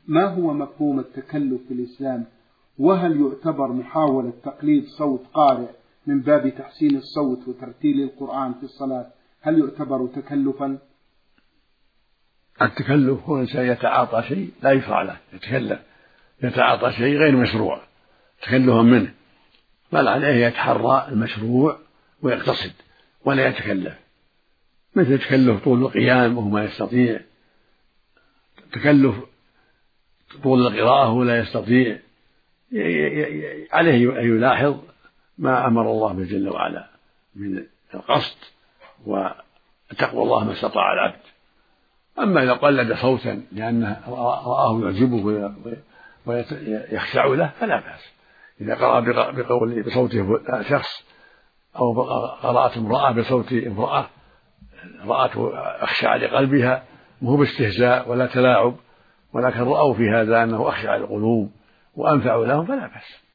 ما هو مفهوم التكلف في الإسلام؟ وهل يعتبر محاولة تقليد صوت قارئ من باب تحسين الصوت وترتيل القرآن في الصلاة هل يعتبر تكلفا؟ التكلف هو الإنسان يتعاطى شيء لا يشرع له، يتكلف يتعاطى شيء غير مشروع تكلفا منه، بل عليه يتحرى المشروع ويقتصد ولا يتكلف، مثل تكلف طول القيام وهو ما يستطيع، تكلف طول القراءة ولا يستطيع، عليه أن يلاحظ ما أمر الله به جل وعلا من القصد وتقوى الله ما استطاع العبد. أما إذا قلد صوتا لأنه رآه يعجبه ويخشع له فلا بأس. إذا قرأ بصوته شخص أو قرأت امرأة بصوت امرأة رأته أخشع لقلبها وهو باستهزاء ولا تلاعب، ولكن رأوا في هذا أنه أخشع القلوب وأنفع لهم فلا بأس.